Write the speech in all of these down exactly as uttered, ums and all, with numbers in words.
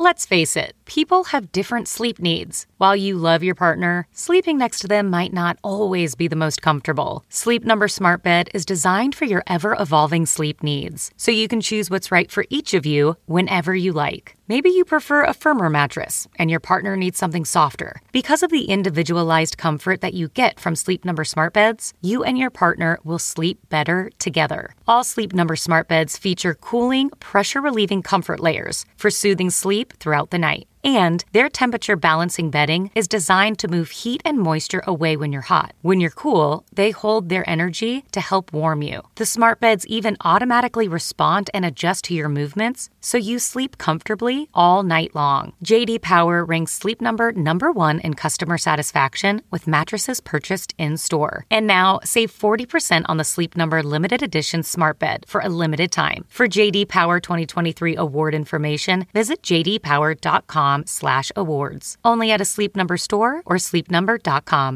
Let's face it, people have different sleep needs. While you love your partner, sleeping next to them might not always be the most comfortable. Sleep Number Smart Bed is designed for your ever-evolving sleep needs, so you can choose what's right for each of you whenever you like. Maybe you prefer a firmer mattress and your partner needs something softer. Because of the individualized comfort that you get from Sleep Number Smart Beds, you and your partner will sleep better together. All Sleep Number Smart Beds feature cooling, pressure-relieving comfort layers for soothing sleep throughout the night. And their temperature balancing bedding is designed to move heat and moisture away when you're hot. When you're cool, they hold their energy to help warm you. The smart beds even automatically respond and adjust to your movements, so you sleep comfortably all night long. J D Power ranks Sleep Number number one in customer satisfaction with mattresses purchased in-store. And now, save forty percent on the Sleep Number limited edition smart bed for a limited time. For J D Power twenty twenty-three award information, visit j d power dot com slash awards. Only at a Sleep Number store or sleep number dot com.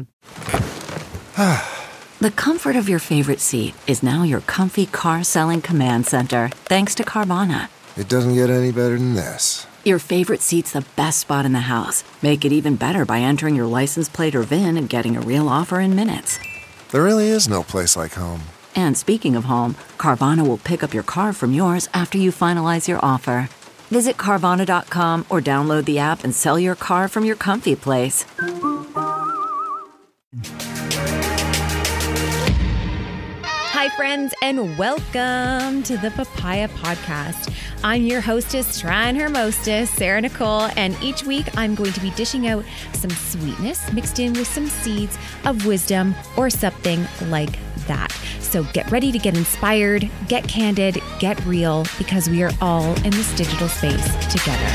The comfort of your favorite seat is now your comfy car selling command center, thanks to Carvana. It doesn't get any better than this. Your favorite seat's the best spot in the house. Make it even better by entering your license plate or V I N and getting a real offer in minutes. There really is no place like home. And speaking of home, Carvana will pick up your car from yours after you finalize your offer. Visit Carvana dot com or download the app and sell your car from your comfy place. Hi, friends, and welcome to the Papaya Podcast. I'm your hostess, trying her mostest, Sarah Nicole, and each week I'm going to be dishing out some sweetness mixed in with some seeds of wisdom or something like that. So get ready to get inspired, get candid, get real, because we are all in this digital space together.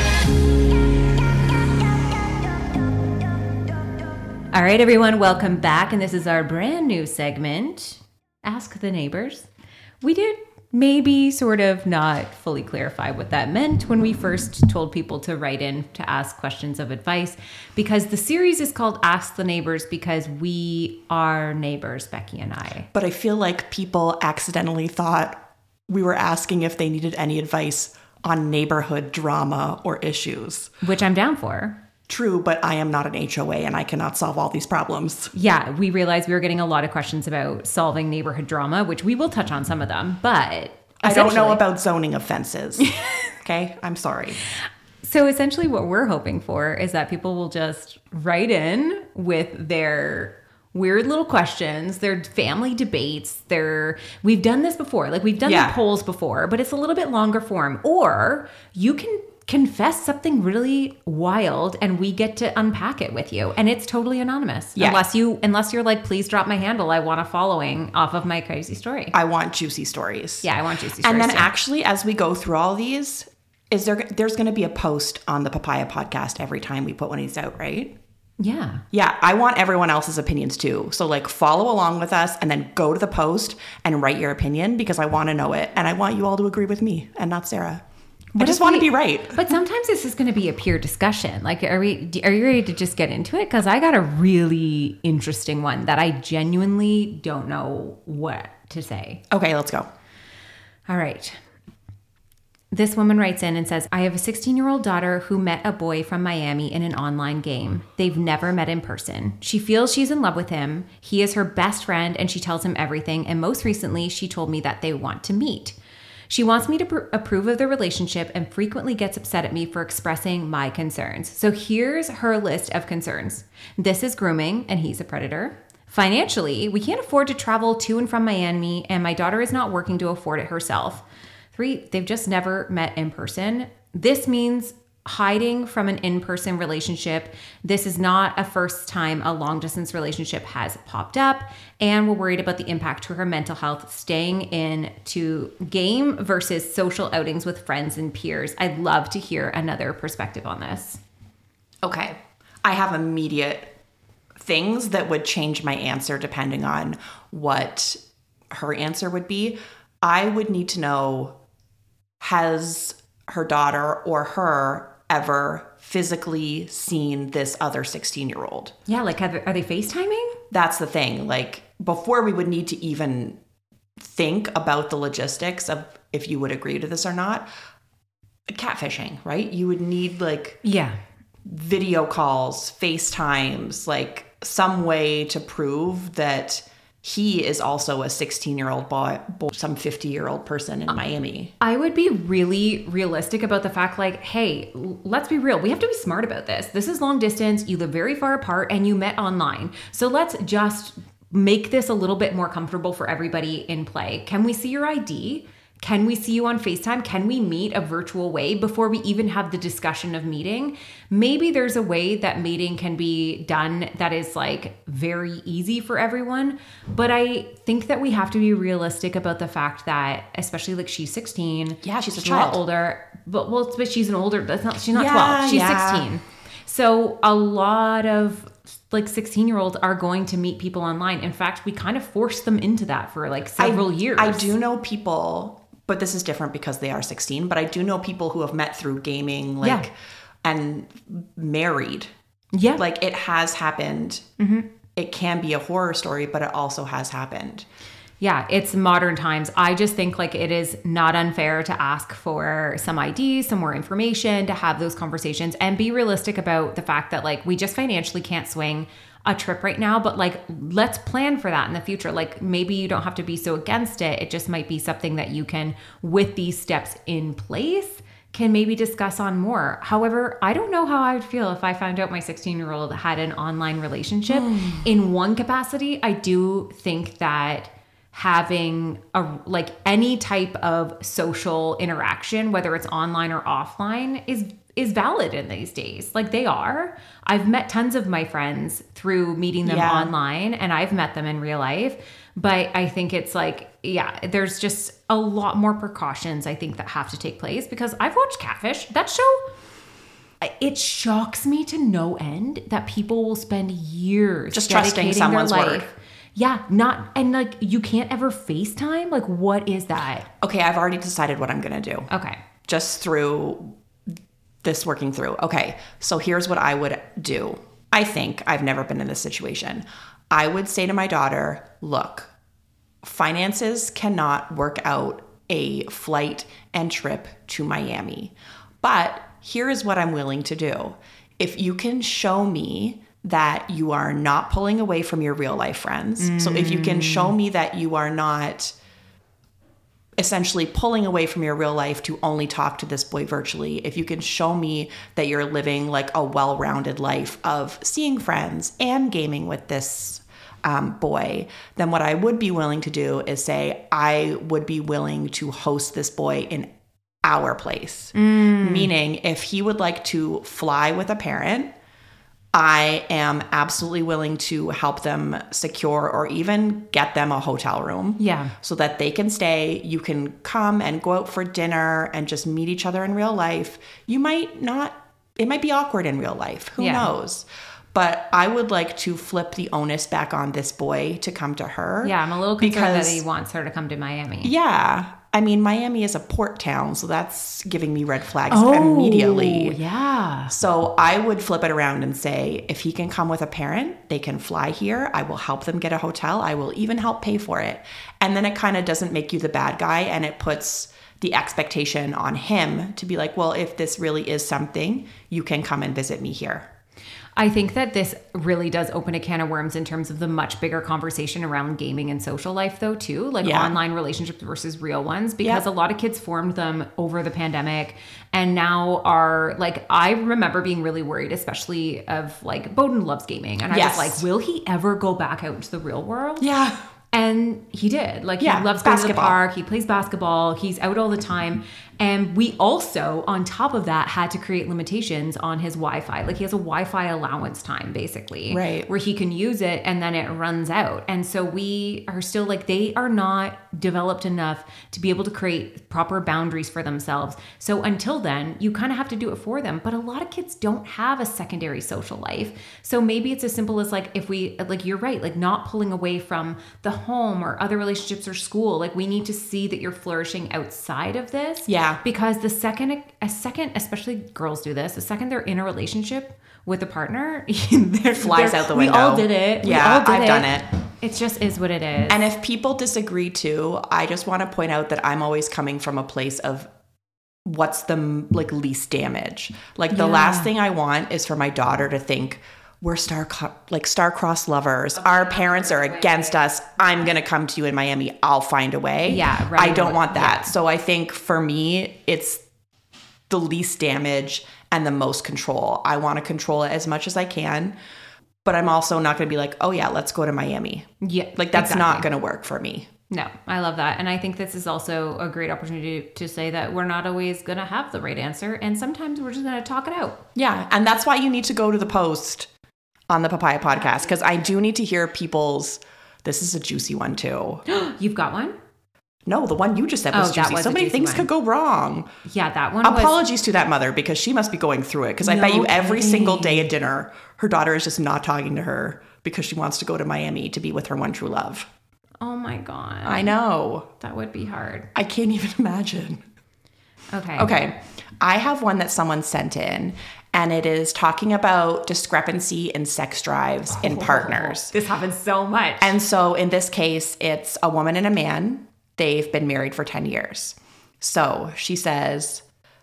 All right, everyone, welcome back. And this is our brand new segment, Ask the Neighbors. We did maybe sort of not fully clarify what that meant when we first told people to write in to ask questions of advice, because the series is called Ask the Neighbors because we are neighbors, Becky and I. But I feel like people accidentally thought we were asking if they needed any advice on neighborhood drama or issues. Which I'm down for. True, but I am not an H O A and I cannot solve all these problems. Yeah, we realized we were getting a lot of questions about solving neighborhood drama, which we will touch on some of them, but I don't know about zoning offenses. Okay, I'm sorry. So essentially what we're hoping for is that people will just write in with their weird little questions, their family debates, their, we've done this before, like we've done Yeah. the polls before, but it's a little bit longer form. Or you can confess something really wild and we get to unpack it with you, and it's totally anonymous. Yeah. Unless you unless you're like, please drop my handle, I want a following off of my crazy story. I want juicy stories. Yeah, I want juicy stories. And then too. actually, as we go through all these, is there there's going to be a post on the Papaya Podcast every time we put one of these out, right? Yeah. Yeah, I want everyone else's opinions too. So like follow along with us and then go to the post and write your opinion, because I want to know it. And I want you all to agree with me and not Sarah. I just want to be right. But sometimes this is going to be a peer discussion. Like, are we? Are you ready to just get into it? Because I got a really interesting one that I genuinely don't know what to say. Okay, let's go. All right. This woman writes in and says, I have a sixteen-year-old daughter who met a boy from Miami in an online game. They've never met in person. She feels she's in love with him. He is her best friend, and she tells him everything. And most recently, she told me that they want to meet. She wants me to pr- approve of the relationship and frequently gets upset at me for expressing my concerns. So here's her list of concerns. This is grooming, and he's a predator. Financially, we can't afford to travel to and from Miami, and my daughter is not working to afford it herself. Three, they've just never met in person. This means hiding from an in-person relationship. This is not a first time a long-distance relationship has popped up, and we're worried about the impact to her mental health staying in to game versus social outings with friends and peers. I'd love to hear another perspective on this. Okay. I have immediate things that would change my answer depending on what her answer would be. I would need to know, has her daughter or her ever physically seen this other sixteen-year-old? Yeah, like are they, are they FaceTiming? That's the thing. Like, before we would need to even think about the logistics of if you would agree to this or not, catfishing, right? You would need like Yeah. video calls, FaceTimes, like some way to prove that he is also a sixteen-year-old boy, boy, some fifty-year-old person in Miami. I would be really realistic about the fact, like, hey, l- let's be real. We have to be smart about this. This is long distance. You live very far apart and you met online. So let's just make this a little bit more comfortable for everybody in play. Can we see your I D? Can we see you on FaceTime? Can we meet a virtual way before we even have the discussion of meeting? Maybe there's a way that meeting can be done that is like very easy for everyone. But I think that we have to be realistic about the fact that, especially like she's sixteen. Yeah, she's a she's a lot child. older. But well, but she's an older, that's not, she's not Yeah, twelve. She's yeah. sixteen. So a lot of like sixteen year olds are going to meet people online. In fact, we kind of forced them into that for like several I, years. I do know people, but this is different because they are sixteen, but I do know people who have met through gaming, like, Yeah. and married. Yeah. Like, it has happened. Mm-hmm. It can be a horror story, but it also has happened. Yeah, it's modern times. I just think like it is not unfair to ask for some I D, some more information, to have those conversations and be realistic about the fact that like we just financially can't swing a trip right now, but like let's plan for that in the future. Like maybe you don't have to be so against it. It just might be something that you can, with these steps in place, can maybe discuss on more. However, I don't know how I would feel if I found out my sixteen year old had an online relationship. In one capacity, I do think that having a like any type of social interaction, whether it's online or offline, is is valid in these days. Like they are. I've met tons of my friends through meeting them Yeah. online, and I've met them in real life. But I think it's like, yeah, there's just a lot more precautions I think that have to take place, because I've watched Catfish. That show, it shocks me to no end that people will spend years Just trusting dedicating someone's their word. life. Yeah, not, and like you can't ever FaceTime. Like, what is that? Okay, I've already decided what I'm going to do. Okay. Just through this working through. Okay, so here's what I would do. I think I've never been in this situation. I would say to my daughter, look, finances cannot work out a flight and trip to Miami. But here is what I'm willing to do. If you can show me that you are not pulling away from your real life friends. Mm. So if you can show me that you are not essentially pulling away from your real life to only talk to this boy virtually, if you can show me that you're living like a well-rounded life of seeing friends and gaming with this um, boy, then what I would be willing to do is say, I would be willing to host this boy in our place. Mm. Meaning if he would like to fly with a parent, I am absolutely willing to help them secure or even get them a hotel room. Yeah. So that they can stay. You can come and go out for dinner and just meet each other in real life. You might not, it might be awkward in real life. Who Yeah. knows? But I would like to flip the onus back on this boy to come to her. Yeah, I'm a little concerned because, that he wants her to come to Miami. Yeah. I mean, Miami is a port town, so that's giving me red flags immediately. Yeah. So I would flip it around and say, if he can come with a parent, they can fly here. I will help them get a hotel. I will even help pay for it. And then it kind of doesn't make you the bad guy, and it puts the expectation on him to be like, well, if this really is something, you can come and visit me here. I think that this really does open a can of worms in terms of the much bigger conversation around gaming and social life, though, too, like Yeah. online relationships versus real ones, because Yeah. a lot of kids formed them over the pandemic and now are like, I remember being really worried, especially of like Bowden loves gaming. And I Yes. was like, will he ever go back out into the real world? Yeah. And he did. Like, Yeah, he loves going to the basketball. park. He plays basketball. He's out all the time. And we also, on top of that, had to create limitations on his Wi-Fi. Like, he has a Wi-Fi allowance time, basically. Right. Where he can use it and then it runs out. And so we are still like, they are not developed enough to be able to create proper boundaries for themselves. So until then, you kind of have to do it for them. But a lot of kids don't have a secondary social life. So maybe it's as simple as like, if we, like, you're right, like not pulling away from the home or other relationships or school. Like, we need to see that you're flourishing outside of this. Yeah. Because the second, a second, especially girls do this, the second they're in a relationship with a partner, they're, Flies they're- out the we window. all did it. We Yeah, all did I've done it. It just is what it is. And if people disagree too, I just want to point out that I'm always coming from a place of what's the like least damage. Like the Yeah. last thing I want is for my daughter to think we're star like star-crossed lovers. Our parents are against us. I'm going to come to you in Miami. I'll find a way. Yeah, right. I don't want that. Yeah. So I think for me, it's the least damage and the most control. I want to control it as much as I can, but I'm also not going to be like, oh yeah, let's go to Miami. Yeah. Like that's exactly. not going to work for me. No, I love that. And I think this is also a great opportunity to say that we're not always going to have the right answer. And sometimes we're just going to talk it out. Yeah. And that's why you need to go to the post on the Papaya podcast, because I do need to hear people's, this is a juicy one too. You've got one? No, the one you just said was Oh, that juicy. was So a many juicy things one. could go wrong. Yeah, that one was... Apologies to that mother because she must be going through it. Because I bet No you every kidding. single day at dinner, her daughter is just not talking to her because she wants to go to Miami to be with her one true love. Oh my God. I know. That would be hard. I can't even imagine. Okay. Okay. I have one that someone sent in, and it is talking about discrepancy in sex drives in partners. This happens so much. And so in this case, it's a woman and a man. They've been married for ten years. So she says,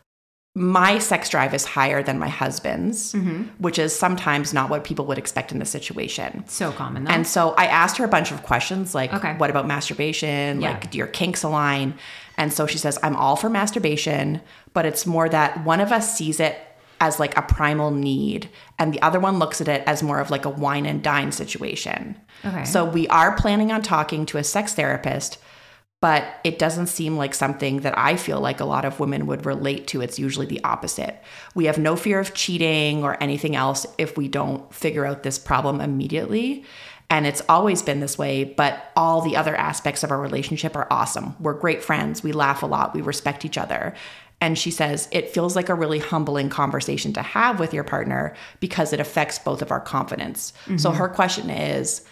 my sex drive is higher than my husband's, Mm-hmm. which is sometimes not what people would expect in this situation. So common though. And so I asked her a bunch of questions like, Okay. what about masturbation? Yeah. Like, do your kinks align? And so she says, I'm all for masturbation, but it's more that one of us sees it as like a primal need, and the other one looks at it as more of like a wine and dine situation. Okay. So we are planning on talking to a sex therapist, but it doesn't seem like something that I feel like a lot of women would relate to. It's usually the opposite. We have no fear of cheating or anything else if we don't figure out this problem immediately. And it's always been this way, but all the other aspects of our relationship are awesome. We're great friends. We laugh a lot. We respect each other. And she says, it feels like a really humbling conversation to have with your partner because it affects both of our confidence. Mm-hmm. So her question is,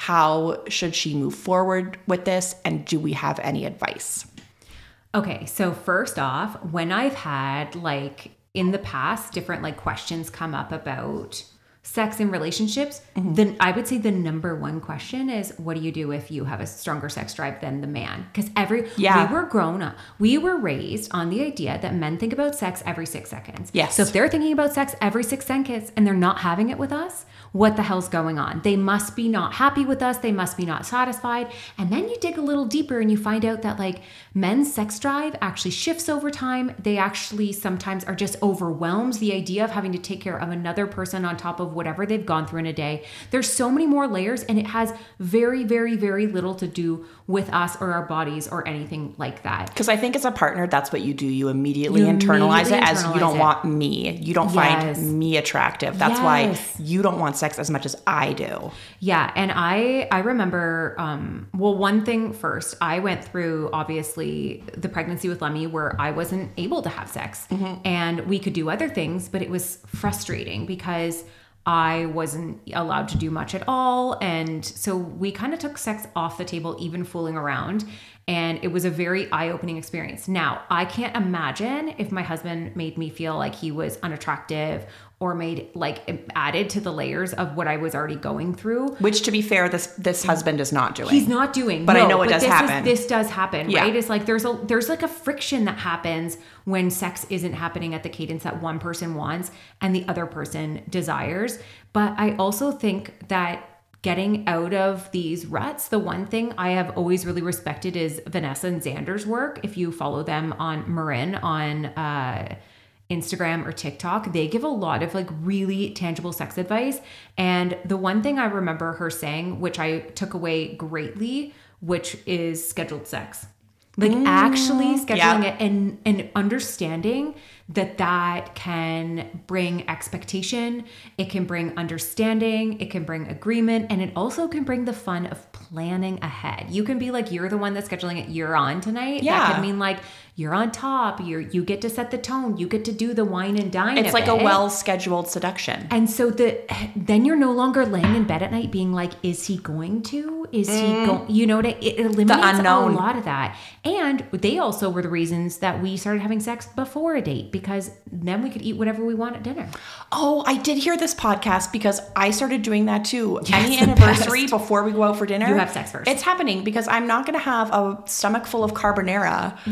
how should she move forward with this? And do we have any advice? Okay, so first off, when I've had like in the past different like questions come up about sex in relationships, mm-hmm. then I would say the number one question is, what do you do if you have a stronger sex drive than the man? Because every yeah. we were grown up, we were raised on the idea that men think about sex every six seconds. Yes. So if they're thinking about sex every six seconds and they're not having it with us, what the hell's going on? They must be not happy with us. They must be not satisfied. And then you dig a little deeper and you find out that like men's sex drive actually shifts over time. They actually sometimes are just overwhelmed. The idea of having to take care of another person on top of whatever they've gone through in a day. There's so many more layers, and it has very, very, very little to do with us or our bodies or anything like that. Because I think as a partner, that's what you do. You immediately You internalize immediately it as internalize you don't it. want me. You don't Yes. find me attractive. That's Yes. why you don't want sex as much as I do. Yeah. And I, I remember, um, well, one thing first, I went through obviously the pregnancy with Lemmy where I wasn't able to have sex, mm-hmm. and we could do other things, but it was frustrating because I wasn't allowed to do much at all. And so we kind of took sex off the table, even fooling around. And it was a very eye-opening experience. Now, I can't imagine if my husband made me feel like he was unattractive or made like added to the layers of what I was already going through. Which, to be fair, this this husband is not doing. He's not doing. But no, I know it but does this happen. Is, this does happen, Yeah. right? It's like there's a there's like a friction that happens when sex isn't happening at the cadence that one person wants and the other person desires. But I also think that getting out of these ruts, the one thing I have always really respected is Vanessa and Xander's work. If you follow them on Marin on uh, Instagram or TikTok, they give a lot of like really tangible sex advice. And the one thing I remember her saying, which I took away greatly, which is scheduled sex. Like mm, actually scheduling yeah. it and, and understanding that that can bring expectation, it can bring understanding, it can bring agreement, and it also can bring the fun of planning ahead. You can be like, you're the one that's scheduling it, you're on tonight. Yeah. That could mean like, you're on top, you're, you get to set the tone, you get to do the wine and dine. It's like it. a well-scheduled seduction. And so the then you're no longer laying in bed at night being like, is he going to? Is mm. he going? You know, it, it eliminates a lot of that. And they also were the reasons that we started having sex before a date, because then we could eat whatever we want at dinner. Oh, I did hear this podcast because I started doing that too. Yeah, Any it's the anniversary best. before we go out for dinner, You have sex first. It's happening because I'm not going to have a stomach full of carbonara Yes. and then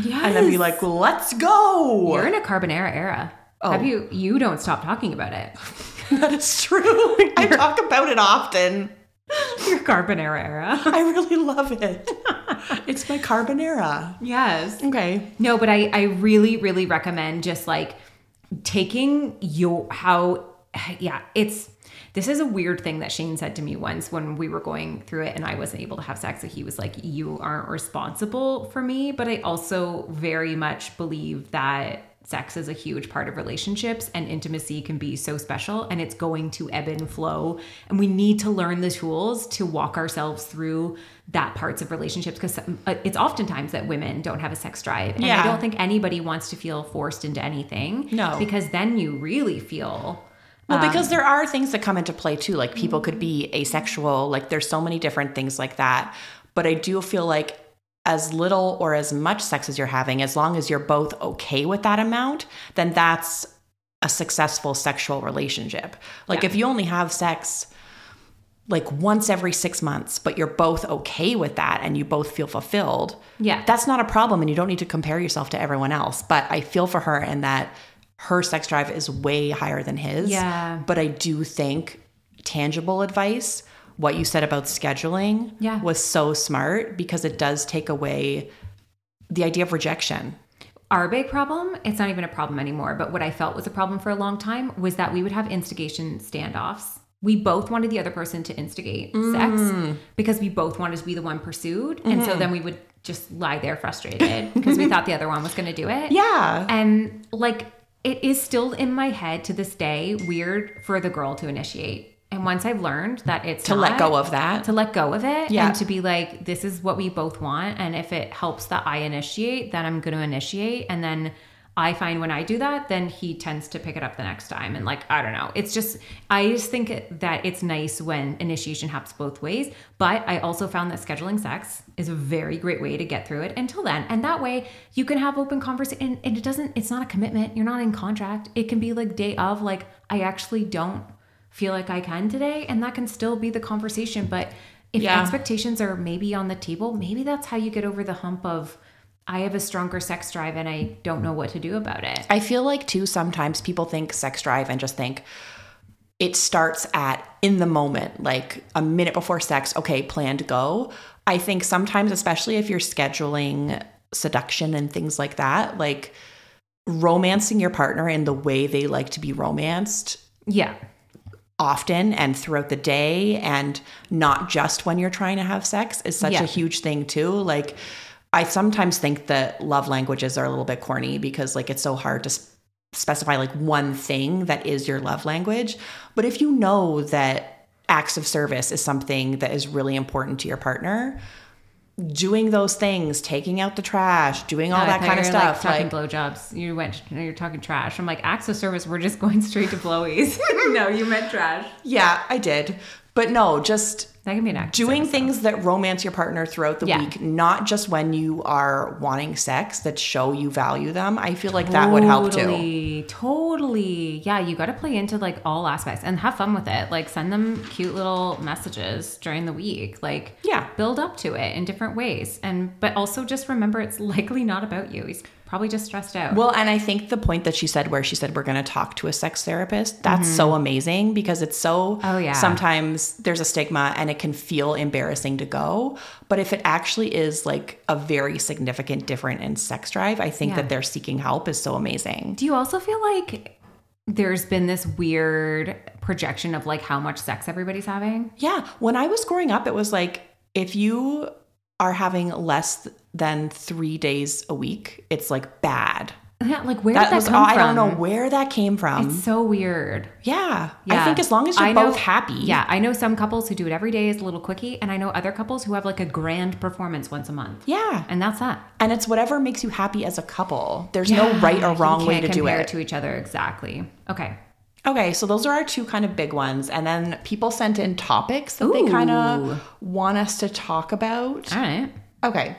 be like, let's go. You're in a carbonara era. Oh. Have you? You don't stop talking about it. That is true. I talk about it often. Your carbonara era. I really love it. It's my carbonara. Yes. Okay. No, but I, I really, really recommend just like taking your, how, yeah, it's, this is a weird thing that Shane said to me once when we were going through it and I wasn't able to have sex. He was like, you aren't responsible for me. But I also very much believe that sex is a huge part of relationships and intimacy can be so special and it's going to ebb and flow. And we need to learn the tools to walk ourselves through that parts of relationships because it's oftentimes that women don't have a sex drive. And yeah. I don't think anybody wants to feel forced into anything. No. Because then you really feel... Well, because there are things that come into play too. Like people could be asexual. Like there's so many different things like that. But I do feel like as little or as much sex as you're having, as long as you're both okay with that amount, then that's a successful sexual relationship. Like yeah. if you only have sex like once every six months, but you're both okay with that and you both feel fulfilled, yeah, that's not a problem and you don't need to compare yourself to everyone else. But I feel for her in that her sex drive is way higher than his. Yeah. But I do think tangible advice, what you said about scheduling yeah. was so smart because it does take away the idea of rejection. Our big problem, it's not even a problem anymore, but what I felt was a problem for a long time was that we would have instigation standoffs. We both wanted the other person to instigate mm. sex because we both wanted to be the one pursued. Mm-hmm. And so then we would just lie there frustrated because we thought the other one was going to do it. Yeah. And like, it is still in my head to this day weird for the girl to initiate. And once I've learned that it's to not, let go of that, to let go of it yeah. and to be like, this is what we both want. And if it helps that I initiate, then I'm going to initiate. And then I find when I do that, then he tends to pick it up the next time. And like, I don't know. It's just, I just think that it's nice when initiation happens both ways. But I also found that scheduling sex is a very great way to get through it until then. And that way you can have open conversation and, and it doesn't, it's not a commitment. You're not in contract. It can be like day of, like, I actually don't feel like I can today. And that can still be the conversation. But if yeah. expectations are maybe on the table, maybe that's how you get over the hump of, I have a stronger sex drive and I don't know what to do about it. I feel like too, sometimes people think sex drive and just think it starts at in the moment, like a minute before sex. Okay, plan to go. I think sometimes, especially if you're scheduling seduction and things like that, like romancing your partner in the way they like to be romanced. Yeah. Often and throughout the day and not just when you're trying to have sex is such yeah. a huge thing too. Like I sometimes think that love languages are a little bit corny because like it's so hard to sp- specify like one thing that is your love language. But if you know that acts of service is something that is really important to your partner, doing those things, taking out the trash, doing all no, that kind of stuff. Like, talking like, blowjobs. You went, you're talking trash. I'm like, acts of service, we're just going straight to blowies. No, you meant trash. Yeah, I did. But no, just that can be an act doing of service, things though. that romance your partner throughout the yeah. week, not just when you are wanting sex, that show you value them. I feel like that would help too. Totally, totally. Yeah, you got to play into like all aspects and have fun with it. Like send them cute little messages during the week. Like yeah, build up to it in different ways. And but also just remember it's likely not about you. He's probably just stressed out. Well, and I think the point that she said where she said we're going to talk to a sex therapist, that's mm-hmm. so amazing because it's so oh, yeah. sometimes there's a stigma and it can feel embarrassing to go. But if it actually is like a very significant difference in sex drive, I think yeah. that they're seeking help is so amazing. Do you also feel like there's been this weird projection of like how much sex everybody's having? Yeah. When I was growing up, it was like if you are having less than three days a week, it's like bad. Yeah, like where that did that was, come oh, from? I don't know where that came from. It's so weird. Yeah. yeah. I think as long as you're I know, both happy. Yeah. I know some couples who do it every day as a little quickie. And I know other couples who have like a grand performance once a month. Yeah. And that's that. And it's whatever makes you happy as a couple. There's yeah, no right or wrong way to do it. To each other. Exactly. Okay. Okay, so those are our two kind of big ones. And then people sent in topics that Ooh. they kind of want us to talk about. All right. Okay.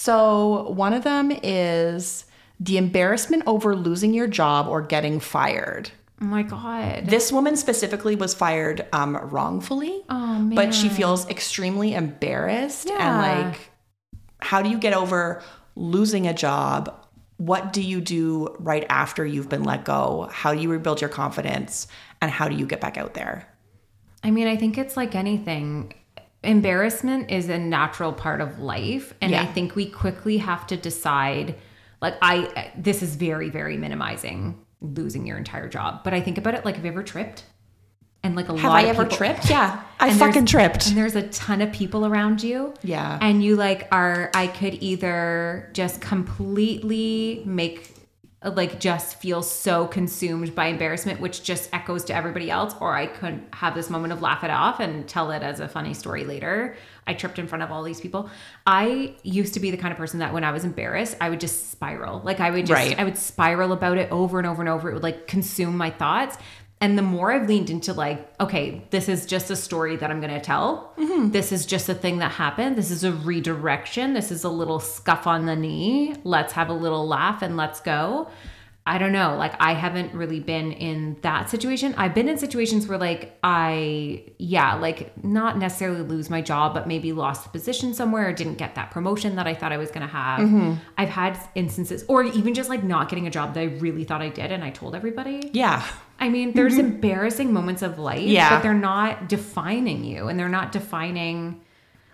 So one of them is the embarrassment over losing your job or getting fired. Oh my God. This woman specifically was fired um, wrongfully. Oh man. But she feels extremely embarrassed. Yeah. And like, how do you get over losing a job what do you do right after you've been let go? How do you rebuild your confidence? And how do you get back out there? I mean, I think it's like anything. Embarrassment is a natural part of life. And Yeah. I think we quickly have to decide, like, I, this is very, very minimizing losing your entire job. But I think about it like, have you ever tripped? And like a Have lot I of ever people, tripped? Yeah, I and fucking there's- tripped. And there's a ton of people around you. Yeah. And you like are, I could either just completely make, like just feel so consumed by embarrassment, which just echoes to everybody else, or I could have this moment of laugh it off and tell it as a funny story later. I tripped in front of all these people. I used to be the kind of person that when I was embarrassed, I would just spiral. Like I would just, Right. I would spiral about it over and over and over. It would like consume my thoughts. And the more I've leaned into like, okay, this is just a story that I'm going to tell. Mm-hmm. This is just a thing that happened. This is a redirection. This is a little scuff on the knee. Let's have a little laugh and let's go. I don't know. Like I haven't really been in that situation. I've been in situations where like I, yeah, like not necessarily lose my job, but maybe lost the position somewhere or didn't get that promotion that I thought I was going to have. Mm-hmm. I've had instances, or even just like not getting a job that I really thought I did and I told everybody. Yeah. I mean, there's embarrassing moments of life, Yeah. but they're not defining you and they're not defining,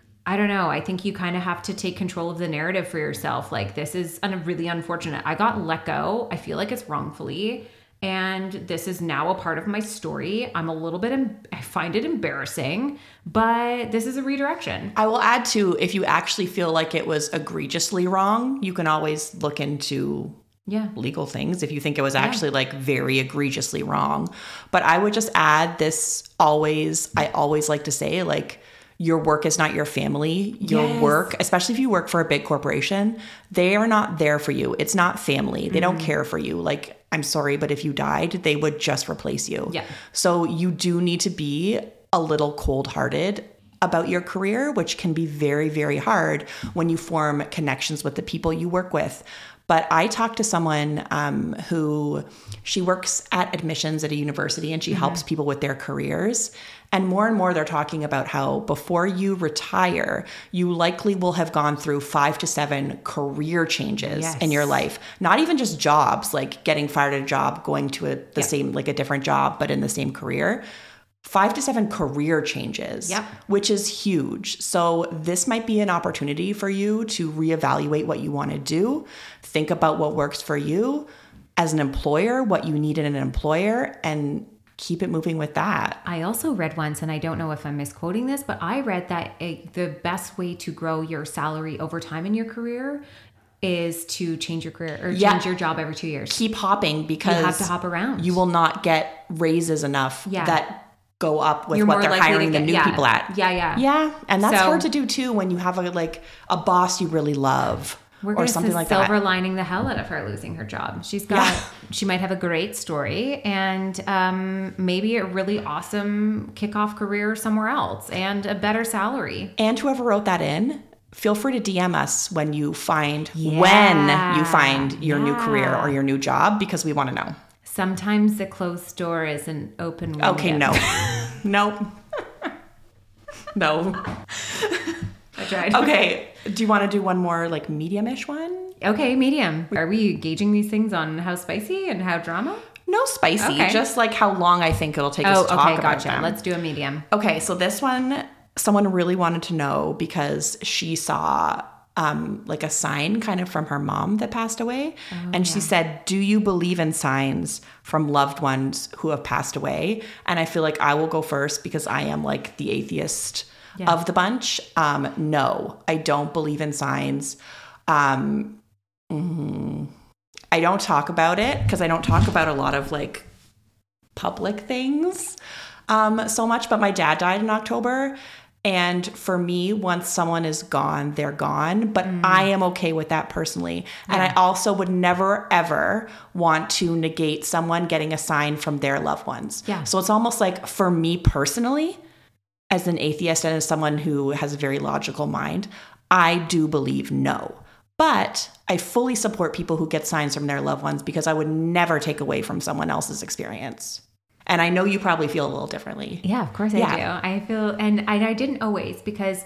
I don't know. I think you kind of have to take control of the narrative for yourself. Like this is un- really unfortunate. I got let go. I feel like it's wrongfully. And this is now a part of my story. I'm a little bit, em- I find it embarrassing, but this is a redirection. I will add to, if you actually feel like it was egregiously wrong, you can always look into Yeah. legal things if you think it was actually like very egregiously wrong. But I would just add this always, I always like to say like, your work is not your family. Your Yes. work, especially if you work for a big corporation, they are not there for you. It's not family. They don't care for you. Like, I'm sorry, but if you died, they would just replace you. Yeah. So you do need to be a little cold-hearted about your career, which can be very, very hard when you form connections with the people you work with. But I talked to someone um, who, she works at admissions at a university and she mm-hmm. helps people with their careers. And more and more they're talking about how before you retire, you likely will have gone through five to seven career changes Yes. in your life. Not even just jobs, like getting fired at a job, going to a, the Yep. same, like a different job, but in the same career. Five to seven career changes, Yep. which is huge. So this might be an opportunity for you to reevaluate what you want to do. Think about what works for you as an employer, what you need in an employer, and keep it moving with that. I also read once, and I don't know if I'm misquoting this, but I read that a, the best way to grow your salary over time in your career is to change your career or change Yeah. your job every two years. Keep hopping because You have to hop around. You will not get raises enough Yeah. that go up with You're what more they're likely to hiring the get- new yeah. people at. Yeah, yeah. Yeah. And that's So- hard to do too when you have a like a boss you really love. We're or going something to like silver that. lining the hell out of her losing her job. She's got, Yeah. she might have a great story and um, maybe a really awesome kickoff career somewhere else and a better salary. And whoever wrote that in, feel free to D M us when you find Yeah. when you find your new Yeah. career or your new job because we want to know. Sometimes the closed door is an open window. Okay, no. Nope. No. I tried. Okay. Do you want to do one more like medium-ish one? Okay, medium. Are we gauging these things on how spicy and how drama? No spicy, Okay. just like how long I think it'll take Oh, us to talk okay, about gotcha. them. Let's do a medium. Okay, so this one, someone really wanted to know because she saw um, like a sign kind of from her mom that passed away. Oh, and she said, do you believe in signs from loved ones who have passed away? And I feel like I will go first because I am like the atheist Yeah. of the bunch. Um, no, I don't believe in signs. Um, mm, I don't talk about it because I don't talk about a lot of like public things um, so much. But my dad died in October. And for me, once someone is gone, they're gone. But mm. I am okay with that personally. Yeah. And I also would never, ever want to negate someone getting a sign from their loved ones. Yeah. So it's almost like for me personally, as an atheist and as someone who has a very logical mind, I do believe no. But I fully support people who get signs from their loved ones because I would never take away from someone else's experience. And I know you probably feel a little differently. Yeah, of course I Yeah. do. I feel, and I, I didn't always because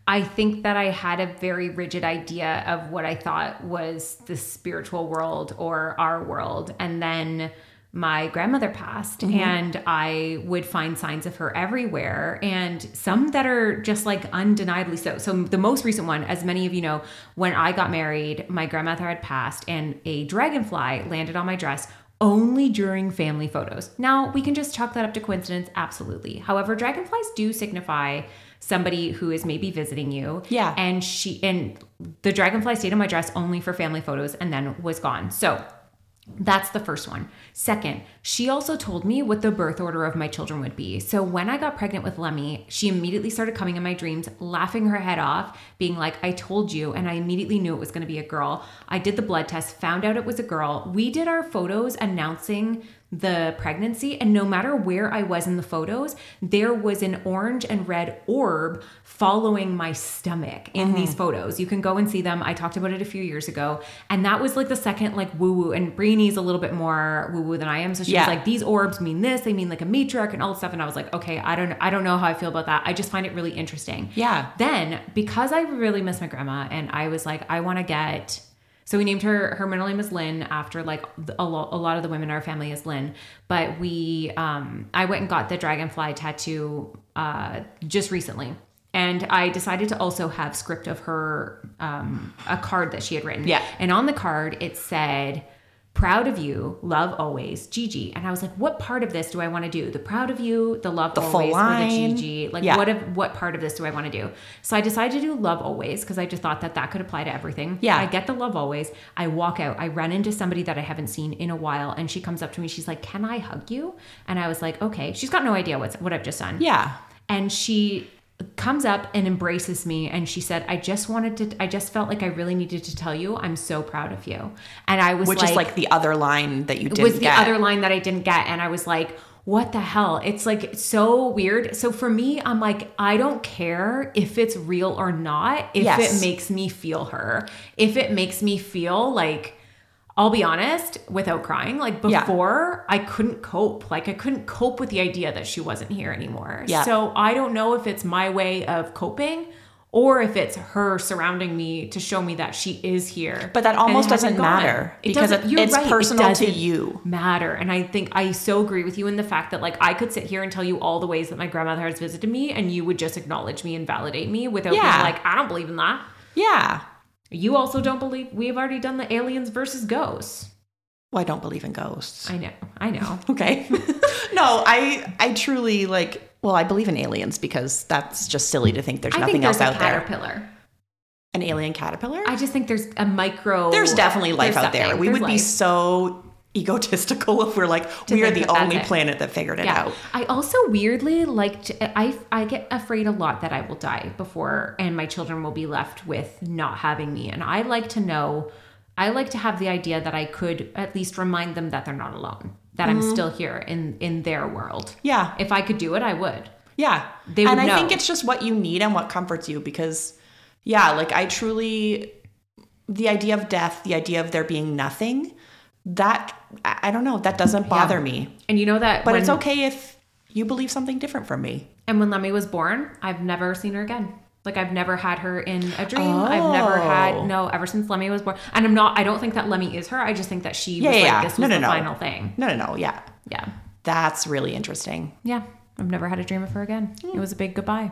I think that I had a very rigid idea of what I thought was the spiritual world or our world. And then my grandmother passed, mm-hmm. and I would find signs of her everywhere, and some that are just like undeniably so. So the most recent one, as many of you know, when I got married, my grandmother had passed and a dragonfly landed on my dress only during family photos. Now, we can just chalk that up to coincidence. Absolutely. However, dragonflies do signify somebody who is maybe visiting you. Yeah. And she, and the dragonfly stayed on my dress only for family photos and then was gone. So that's the first one. Second, she also told me what the birth order of my children would be. So when I got pregnant with Lemmy, she immediately started coming in my dreams, laughing her head off, being like, I told you. And I immediately knew it was going to be a girl. I did the blood test, found out it was a girl. We did our photos announcing the pregnancy, and no matter where I was in the photos, there was an orange and red orb following my stomach in mm-hmm. these photos. You can go and see them. I talked about it a few years ago, and that was like the second like woo woo. And Brienie's a little bit more woo woo than I am, so she yeah. was like, these orbs mean this, they mean like a matriarch and all this stuff. And I was like, okay, I don't, I don't know how I feel about that. I just find it really interesting. Yeah. Then because I really miss my grandma, and I was like, I want to get. So we named her, her middle name is Lynn, after like a, lo- a lot of the women in our family is Lynn. But we, um, I went and got the dragonfly tattoo uh, just recently. And I decided to also have script of her, um, a card that she had written. Yeah. And on the card, it said, proud of you, love always, Gigi. And I was like, what part of this do I want to do? The proud of you, the love the always, full or line. the Gigi? Like yeah. what if, what part of this do I want to do? So I decided to do love always, because I just thought that that could apply to everything. Yeah. I get the love always. I walk out. I run into somebody that I haven't seen in a while, and she comes up to me. She's like, can I hug you? And I was like, okay. She's got no idea what's, what I've just done. Yeah. And she comes up and embraces me, and she said, I just wanted to, I just felt like I really needed to tell you I'm so proud of you. And I was Which like, is like the other line that you didn't was the get. other line that I didn't get. And I was like, what the hell? It's like so weird. So for me, I'm like, I don't care if it's real or not, if yes. it makes me feel her, if it makes me feel like, I'll be honest, without crying, like before, yeah. I couldn't cope. Like I couldn't cope with the idea that she wasn't here anymore. Yeah. So I don't know if it's my way of coping or if it's her surrounding me to show me that she is here. But that almost doesn't gone. matter It because doesn't, it, it's right. personal it to you. Matter. And I think I so agree with you in the fact that like I could sit here and tell you all the ways that my grandmother has visited me, and you would just acknowledge me and validate me without yeah. being like, I don't believe in that. Yeah. You also don't believe we've already done the aliens versus ghosts. Well, I don't believe in ghosts. I know. I know. Okay. No, I I truly like, well, I believe in aliens because that's just silly to think there's I nothing think there's else a out there. caterpillar. An alien caterpillar? I just think there's a micro. There's definitely life there's out there. something. We There's would be life. so egotistical if we're like, To we are think the that only that's it. planet that figured it Yeah. out. I also weirdly like to, I I get afraid a lot that I will die before, and my children will be left with not having me. And I like to know, I like to have the idea that I could at least remind them that they're not alone, that mm-hmm. I'm still here in in their world. Yeah. If I could do it, I would. Yeah. They would and I know. think it's just what you need and what comforts you because, yeah, like I truly, the idea of death, the idea of there being nothing, that, I don't know, that doesn't bother Yeah. me. And you know that But when, it's okay if you believe something different from me. And when Lemmy was born, I've never seen her again. Like I've never had her in a dream. Oh. I've never had, no, ever since Lemmy was born. And I'm not, I don't think that Lemmy is her. I just think that she Yeah, was yeah, like, yeah. this was no, no, the no. final thing. No, no, no. Yeah. Yeah. That's really interesting. Yeah. I've never had a dream of her again. Mm. It was a big goodbye.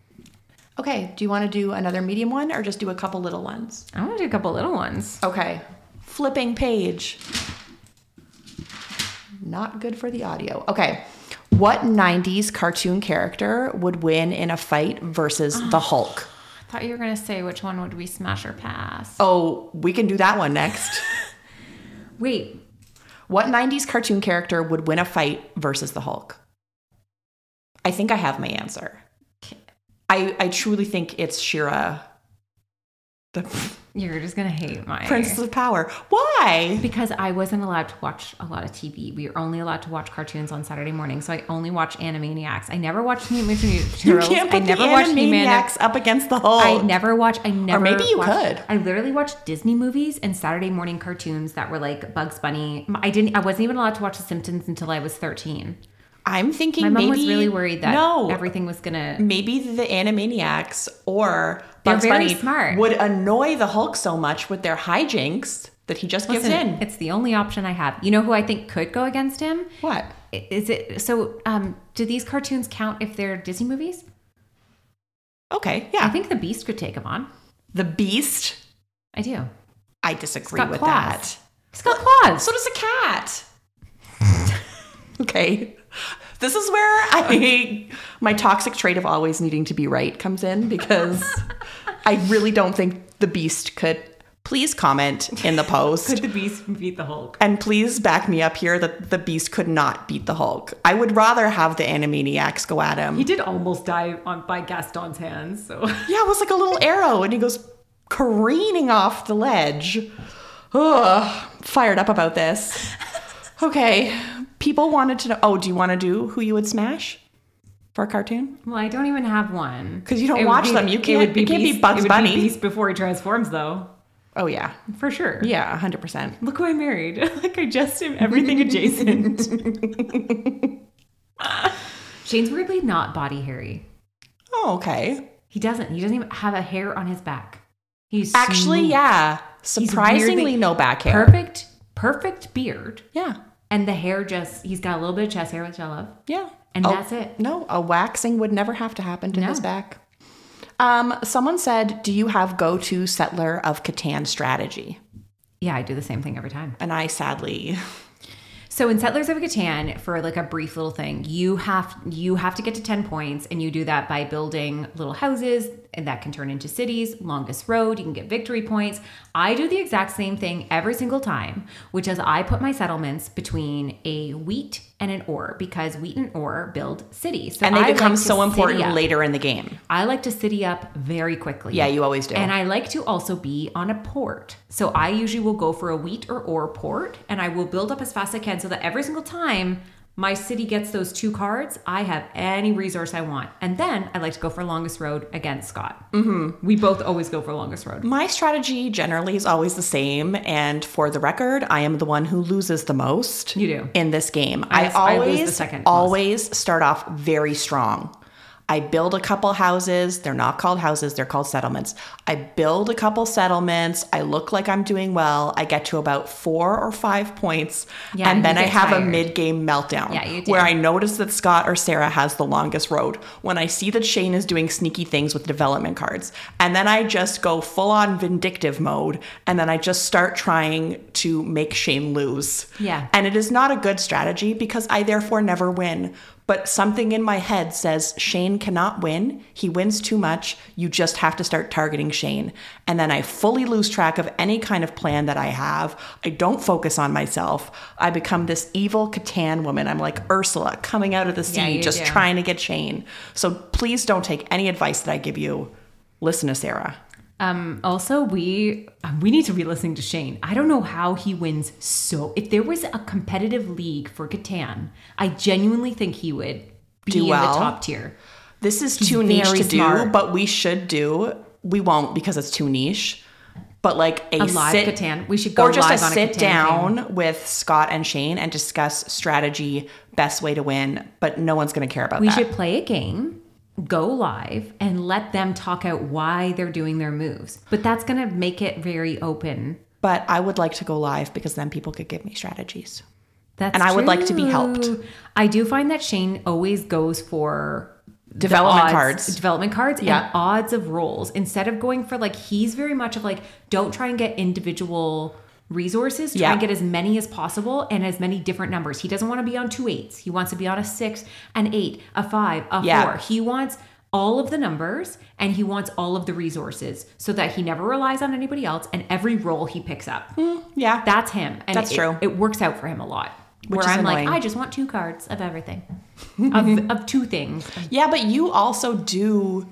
Okay. Do you want to do another medium one or just do a couple little ones? I want to do a couple little ones. Okay. Flipping page. Not good for the audio. Okay. What nineties cartoon character would win in a fight versus the Hulk? I thought you were going to say which one would we smash or pass. Oh, we can do that one next. Wait. What nineties cartoon character would win a fight versus the Hulk? I think I have my answer. I, I truly think it's She-Ra, the You're just going to hate my... Princess of Power. Why? Because I wasn't allowed to watch a lot of T V. We were only allowed to watch cartoons on Saturday morning, so I only watched Animaniacs. I never watched Mutant Ninja Turtles. You can't put I never the watched Animaniacs up against the Hulk. I never watched. I never. Or maybe you watched, could. I literally watched Disney movies and Saturday morning cartoons that were like Bugs Bunny. I didn't. I wasn't even allowed to watch The Simpsons until I was thirteen. I'm thinking My mom maybe was really worried that no, everything was gonna. maybe the Animaniacs or They're Bugs very Bunny smart. would annoy the Hulk so much with their hijinks that he just gives Listen, in. It's the only option I have. You know who I think could go against him? What? Is it so? Um, do these cartoons count if they're Disney movies? Okay, yeah. I think the Beast could take him on. The Beast? I do. I disagree got with claws. that. He's got claws. So does a cat. Okay. This is where I my toxic trait of always needing to be right comes in, because I really don't think the Beast could. Please comment in the post. Could the Beast beat the Hulk? And please back me up here that the Beast could not beat the Hulk. I would rather have the Animaniacs go at him. He did almost die on by Gaston's hands. So Yeah, it was like a little arrow, and he goes careening off the ledge. Ugh, fired up about this. Okay, people wanted to know. Oh, do you want to do who you would smash for a cartoon? well, I don't even have one Because you don't It would watch be- them. You can't. It, would be it can't Beast, be Bugs it would Bunny. Be Beast before he transforms, though, Oh yeah, for sure. yeah, one hundred percent. Look who I married. Like I just am everything adjacent. Shane's weirdly not body hairy. Oh, okay. He doesn't. He doesn't even have a hair on his back. He's Actually, smooth. yeah. He's Surprisingly, weirdly- no back hair. Perfect, perfect beard. Yeah, And the hair just, he's got a little bit of chest hair, which I love. yeah. And Oh, that's it. No, a waxing would never have to happen to No. his back. Um, someone said, "Do you have go-to Settler of Catan strategy?" Yeah, I do the same thing every time. And I sadly, So in Settlers of Catan, for like a brief little thing, you have you have to get to ten points, and you do that by building little houses, and that can turn into cities. Longest road, you can get victory points. I do the exact same thing every single time, which is I put my settlements between a wheat and an ore, because wheat and ore build cities. So and they I become like to so important city up. later in the game. I like to city up very quickly. Yeah, you always do. And I like to also be on a port. So I usually will go for a wheat or ore port, and I will build up as fast as I can so that every single time my city gets those two cards, I have any resource I want. And then I like to go for longest road against Scott. Mm-hmm. We both always go for longest road. My strategy generally is always the same, and for the record, I am the one who loses the most. You do. In this game. I- I, I always lose the second most. always start off very strong. I build a couple houses. They're not called houses, they're called settlements. I build a couple settlements. I look like I'm doing well. I get to about four or five points. Yeah, and then you I get have a tired. mid-game meltdown. Yeah, you do. Where I notice that Scott or Sarah has the longest road. When I see that Shane is doing sneaky things with development cards. And then I just go full-on vindictive mode. And then I just start trying to make Shane lose. Yeah. And it is not a good strategy because I therefore never win. But something in my head says Shane cannot win. He wins too much. You just have to start targeting Shane. And then I fully lose track of any kind of plan that I have. I don't focus on myself. I become this evil Catan woman. I'm like Ursula coming out of the sea, Yeah, you just do. trying to get Shane. So please don't take any advice that I give you. Listen to Sarah. Um, also, we we need to be listening to Shane. I don't know how he wins so. If there was a competitive league for Catan, I genuinely think he would be Do in well. the top tier. This is He's too niche very to do, smart. but we should do. We won't because it's too niche. But like a, A live sit, Catan. We should go or just live a on a sit Catan down with Scott and Shane and discuss strategy, best way to win. But no one's going to care about We that. should play a game, go live, and let them talk out why they're doing their moves. But that's going to make it very open. But I would like to go live because then people could give me strategies. That's And I would like to be true. helped. I do find that Shane always goes for the Development odds- cards. development cards, Yeah. and odds of rolls instead of going for like he's very much of like don't try and get individual resources. Try Yeah. and get as many as possible and as many different numbers. He doesn't want to be on two eights. He wants to be on a six, an eight, a five, a Yeah. four. He wants all of the numbers and he wants all of the resources so that he never relies on anybody else. And every roll he picks up. Yeah. That's him. And That's it, true. It works out for him a lot. Which where is I'm annoying. like, I just want two cards of everything. of, of two things. yeah, but you also do.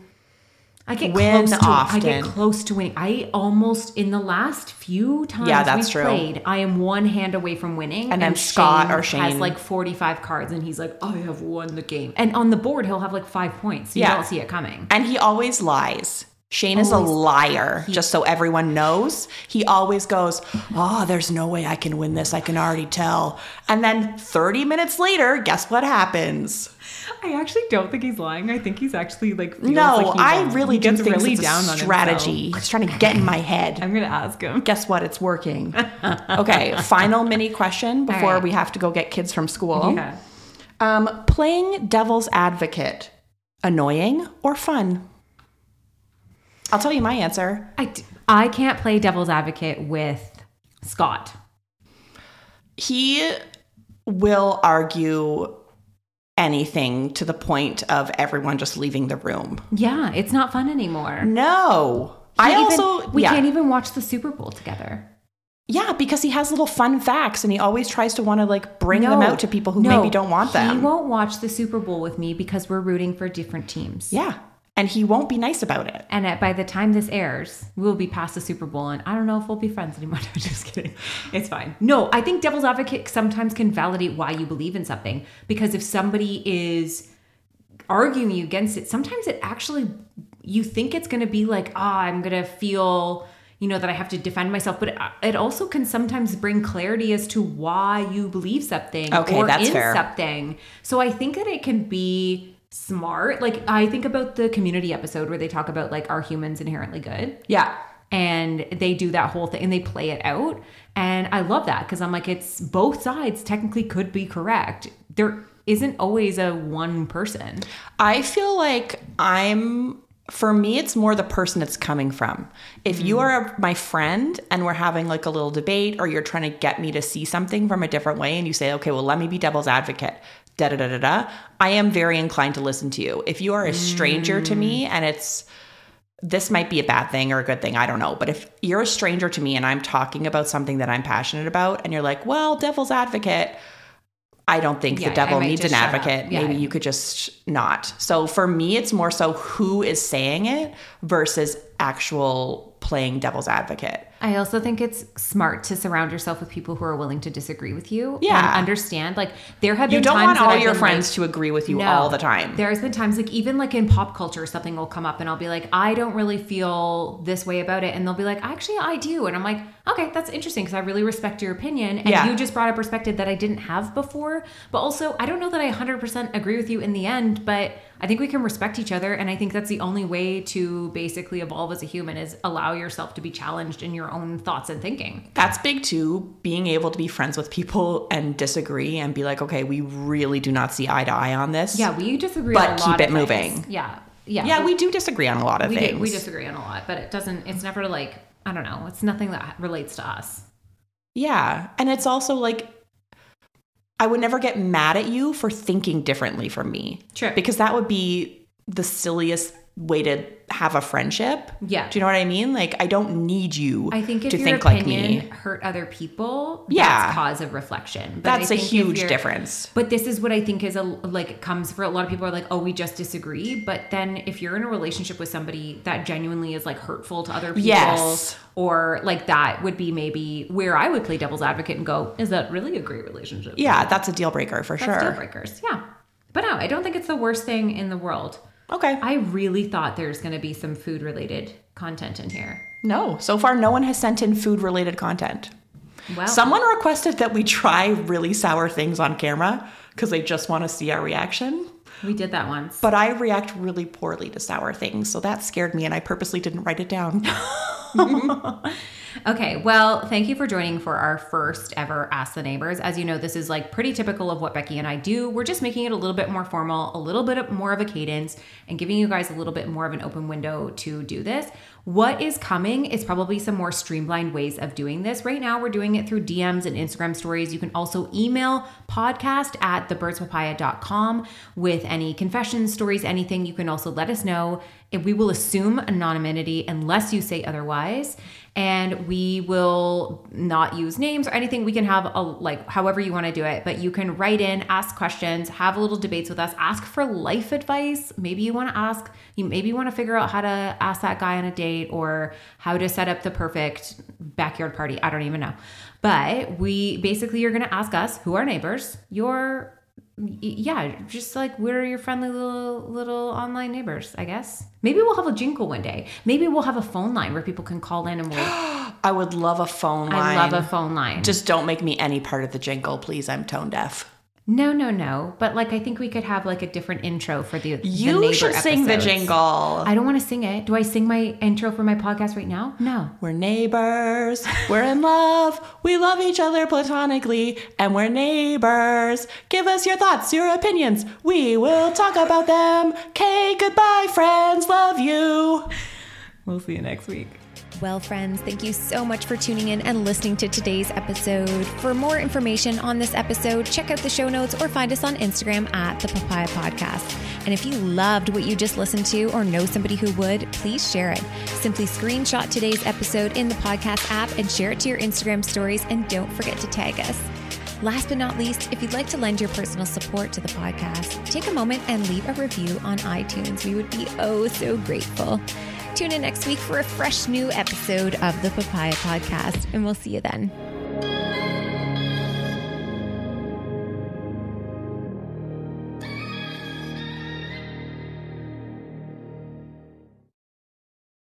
I get Win close to I get often. close to winning. I almost in the last few times Yeah, that's we've true. played, I am one hand away from winning. And then Scott or has Shane- like forty-five cards and he's like, I have won the game. And on the board he'll have like five points. So you Yeah. don't see it coming. And he always lies. Shane is a liar, just so everyone knows. He always goes, oh, there's no way I can win this. I can already tell. And then thirty minutes later, guess what happens? I actually don't think he's lying. I think he's actually like, feels no, like he I won. really he do gets think really it's a down on strategy. himself. It's trying to get in my head. I'm going to ask him. Guess what? It's working. Okay, final mini question before right. we have to go get kids from school. Yeah. Um, playing devil's advocate, annoying or fun? I'll tell you my answer. I, d- I can't play devil's advocate with Scott. He will argue anything to the point of everyone just leaving the room. Yeah, it's not fun anymore. No. I even, also... We yeah. can't even watch the Super Bowl together. Yeah, because he has little fun facts and he always tries to want to like bring no, them out to people who no, maybe don't want them. He won't watch the Super Bowl with me because we're rooting for different teams. Yeah. And he won't be nice about it. And at, by the time this airs, we'll be past the Super Bowl, and I don't know if we'll be friends anymore. I'm just kidding. It's fine. No, I think devil's advocate sometimes can validate why you believe in something. Because if somebody is arguing you against it, sometimes it actually, you think it's going to be like, ah, oh, I'm going to feel, you know, that I have to defend myself. But it, it also can sometimes bring clarity as to why you believe something okay, or that's in fair. something. So I think that it can be smart. Like I think about the Community episode where they talk about like, are humans inherently good? Yeah. And they do that whole thing and they play it out. And I love that because I'm like, it's both sides technically could be correct. There isn't always a one person. I feel like I'm, for me, it's more the person it's coming from. If mm. you are my friend and we're having like a little debate or you're trying to get me to see something from a different way and you say, okay, well, let me be devil's advocate. Da, da, da, da, da. I am very inclined to listen to you. If you are a stranger mm. to me and it's, this might be a bad thing or a good thing, I don't know. But if you're a stranger to me and I'm talking about something that I'm passionate about and you're like, well, devil's advocate, I don't think yeah, the devil needs an advocate. Yeah, Maybe yeah. you could just not. So for me, it's more so who is saying it versus actual playing devil's advocate. I also think it's smart to surround yourself with people who are willing to disagree with you. Yeah. And understand. Like there have been You don't times want all that your I've friends like, to agree with you no, all the time. There's been times like even like in pop culture, something will come up and I'll be like, I don't really feel this way about it. And they'll be like, actually, I do. And I'm like, okay, that's interesting because I really respect your opinion. And yeah. you just brought a perspective that I didn't have before. But also, I don't know that I one hundred percent agree with you in the end, but I think we can respect each other. And I think that's the only way to basically evolve as a human is allow yourself to be challenged in your own thoughts and thinking. That's big too, being able to be friends with people and disagree and be like, okay, we really do not see eye to eye on this. Yeah, we disagree but on a lot keep it of moving. Things. Yeah. Yeah. Yeah, we do disagree on a lot of we things. Do, we disagree on a lot, but it doesn't, it's never like, I don't know, it's nothing that relates to us. Yeah. And it's also like, I would never get mad at you for thinking differently from me. Sure. Because that would be the silliest way to have a friendship. Yeah. Do you know what I mean? Like, I don't need you I think if to your think like opinion me. hurt other people, yeah. that's cause of reflection. But that's I a think huge difference. But this is what I think is a, like, it comes for a lot of people are like, oh, we just disagree. But then if you're in a relationship with somebody that genuinely is like hurtful to other people, yes. or like that would be maybe where I would play devil's advocate and go, is that really a great relationship? Yeah, that's a deal breaker for that's sure. Deal breakers. Yeah. But no, I don't think it's the worst thing in the world. Okay. I really thought there's going to be some food related content in here. No, so far no one has sent in food related content. Well, someone requested that we try really sour things on camera because they just want to see our reaction. We did that once. But I react really poorly to sour things, so that scared me and I purposely didn't write it down. Okay, well, thank you for joining for our first ever Ask the Neighbors. As you know, this is like pretty typical of what Becky and I do. We're just making it a little bit more formal, a little bit more of a cadence, and giving you guys a little bit more of an open window to do this. What is coming is probably some more streamlined ways of doing this. Right now, we're doing it through D Ms and Instagram stories. You can also email podcast at the birds papaya dot com with any confessions, stories, anything. You can also let us know. And we will assume anonymity unless you say otherwise. And we will not use names or anything. We can have a, like, however you want to do it, but you can write in, ask questions, have a little debates with us, ask for life advice. Maybe you want to ask, you maybe want to figure out how to ask that guy on a date or how to set up the perfect backyard party. I don't even know. But we basically, you're going to ask us who are neighbors, your yeah, just like we're your friendly little little online neighbors, I guess. Maybe we'll have a jingle one day. Maybe we'll have a phone line where people can call in and we'll... I would love a phone line. I love a phone line. Just don't make me any part of the jingle, please. I'm tone deaf. No, no, no. But like, I think we could have like a different intro for the, the You neighbor should sing the episodes. jingle. I don't want to sing it. Do I sing my intro for my podcast right now? No. We're neighbors. We're in love. We love each other platonically. And we're neighbors. Give us your thoughts, your opinions. We will talk about them. Okay, goodbye, friends. Love you. We'll see you next week. Well, friends, thank you so much for tuning in and listening to today's episode. For more information on this episode, check out the show notes or find us on Instagram at The Papaya Podcast. And if you loved what you just listened to or know somebody who would, please share it. Simply screenshot today's episode in the podcast app and share it to your Instagram stories, and don't forget to tag us. Last but not least, if you'd like to lend your personal support to the podcast, take a moment and leave a review on iTunes. We would be oh so grateful. Tune in next week for a fresh new episode of the Papaya Podcast, and we'll see you then.